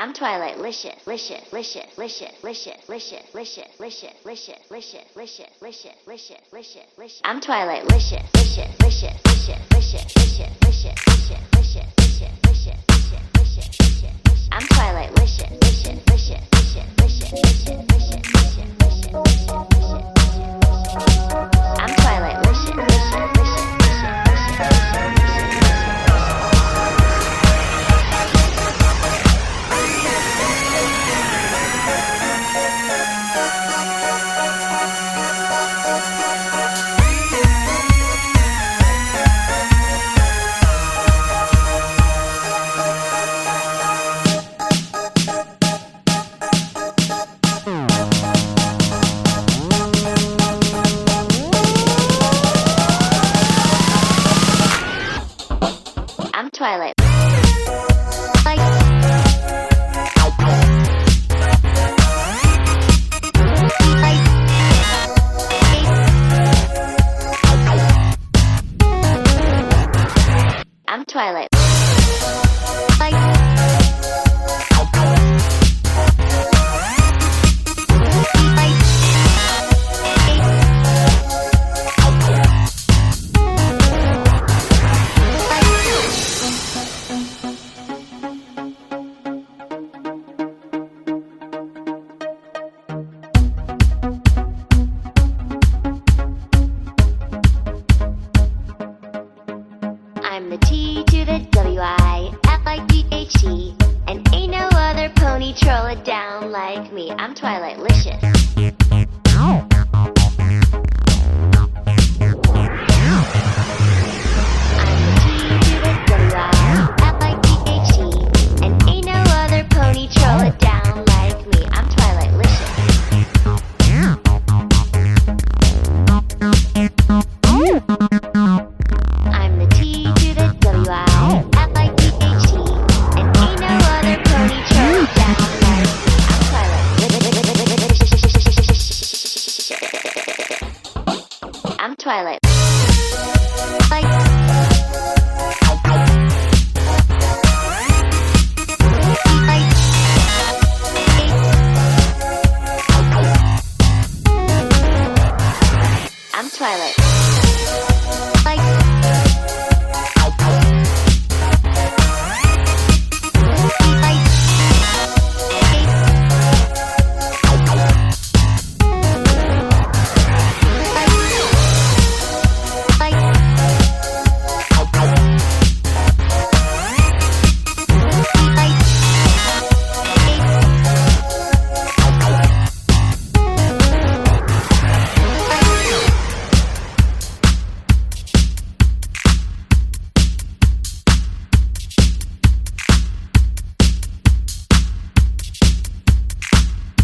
I'm Twilight Licious, licious, licious, licious, licious, licious, licious, licious, licious, licious, licious, licious, licious, licious, licious. I'm Twilight Licious, licious, licious, licious, licious, licious, licious, licious, licious, licious, licious, licious, licious, licious, licious. I'm Twilight Licious, licious, licious, licious, licious, licious, licious, licious, licious, licious, licious. I'm Twilight Licious, licious, licious, licious, licious, licious. I'm Twilight. I'm Twilight. I'm the T to the W-I-L-I-G-H-T, and ain't no other pony troll it down like me. I'm Twilight Licious. I'm the T to the W-I-L-I-G-H-T, and ain't no other pony troll it down like me. I'm Twilight Licious. I'm the T to the W-I-L-I-G-H-T, and ain't no other pony troll it down like me. I'm Twilight. I'm Twilight. I'm Twilight.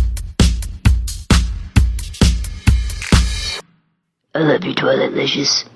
I love you, Twilight Licious.